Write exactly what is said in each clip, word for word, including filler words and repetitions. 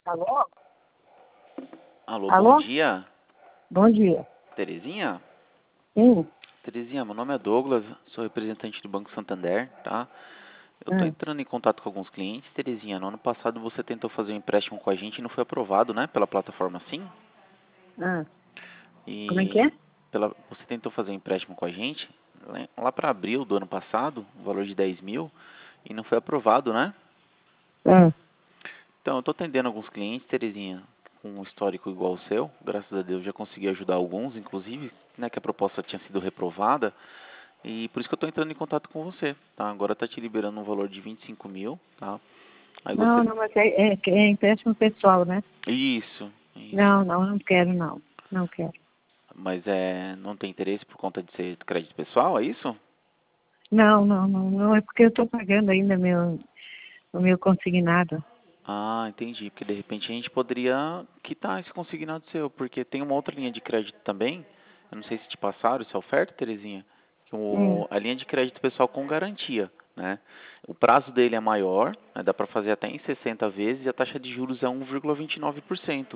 Alô? Alô, bom Alô? dia. Bom dia. Terezinha? Sim. Terezinha, meu nome é Douglas, sou representante do Banco Santander, tá? Eu tô Hum. entrando em contato com alguns clientes. Terezinha, no ano passado você tentou fazer um empréstimo com a gente e não foi aprovado, né? Pela plataforma Sim. Ah. Como é que E é? pela, você tentou fazer um empréstimo com a gente lá- lá para abril do ano passado, o valor de dez mil, e não foi aprovado, né? Ah. Então, eu tô atendendo alguns clientes, Terezinha, com um histórico igual ao seu. Graças a Deus já consegui ajudar alguns, inclusive, né, que a proposta tinha sido reprovada. E por isso que eu estou entrando em contato com você, tá? Agora tá te liberando um valor de vinte e cinco mil, tá? Aí Não, você... não, mas é, é, é empréstimo pessoal, né? Isso, Não, isso. não, não quero, não. Não quero. Mas é, não tem interesse por conta de ser crédito pessoal, é isso? Não, não, não, não. É porque eu estou pagando ainda meu, o meu consignado. Ah, entendi. Porque de repente a gente poderia quitar esse consignado seu, porque tem uma outra linha de crédito também. Eu não sei se te passaram essa oferta, Terezinha. Que Hum. o, a linha de crédito pessoal com garantia, né? O prazo dele é maior, né? Dá para fazer até em sessenta vezes e a taxa de juros é um vírgula vinte e nove por cento.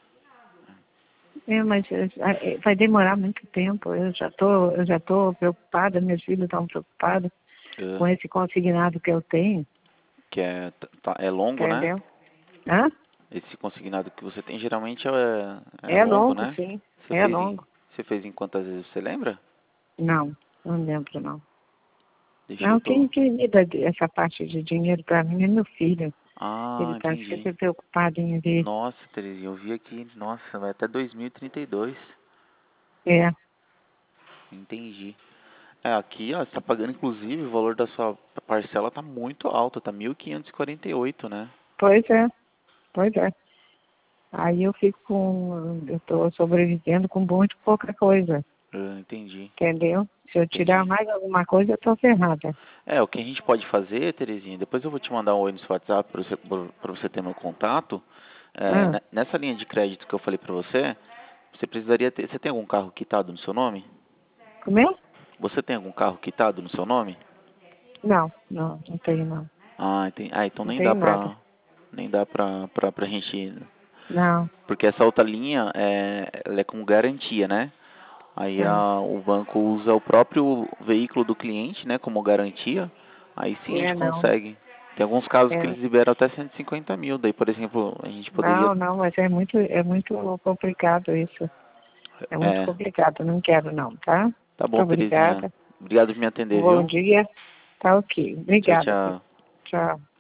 É, mas é, é, vai demorar muito tempo. Eu já tô, eu já tô preocupada, meus filhos estão preocupados É, com esse consignado que eu tenho, que é, tá- é longo, né? entendeu? Hã? Esse consignado que você tem geralmente é, é É longo, longo, né? sim. Você É fez em, longo. você fez em quantas vezes, você lembra? Não, não lembro, não. Deixa eu Não, tô... quem, quem me dá essa parte de dinheiro para mim é meu filho. Ele Ah, está entendi. sempre preocupado em ver. Nossa, Terezinha, eu vi aqui, nossa, vai até dois mil e trinta e dois. É, Entendi. É, aqui, ó, você tá pagando, inclusive, o valor da sua parcela tá muito alto, tá mil quinhentos e quarenta e oito, né? pois é, pois é. Aí eu fico com, eu estou sobrevivendo com muito pouca coisa, Eu entendi, entendeu? Se eu tirar entendi. mais alguma coisa, eu estou ferrada. É, o que a gente pode fazer, Terezinha, depois eu vou te mandar um oi no seu WhatsApp para você, pra você ter meu contato. É, Ah, ne- nessa linha de crédito que eu falei pra você, você precisaria ter, você tem algum carro quitado no seu nome? como é? Você tem algum carro quitado no seu nome? Não, não, não tenho não. Ah, entendi. Ah, então Não nem dá tenho nada. pra, nem dá pra, pra, pra gente, Não, porque essa outra linha é, ela é com garantia, né? Aí ah, a, o banco usa o próprio veículo do cliente, né, como garantia. Aí sim a gente é não. consegue. Tem alguns casos que É, eles liberam até cento e cinquenta mil. Daí, por exemplo, a gente poderia. não, não, mas é muito, é muito complicado isso. É muito É, complicado, não quero não, tá? tá Muito bom, Terezinha. obrigada. Obrigado por me atender, Bom viu? dia. Tá ok. Tchau, Obrigada. tchau. Tchau.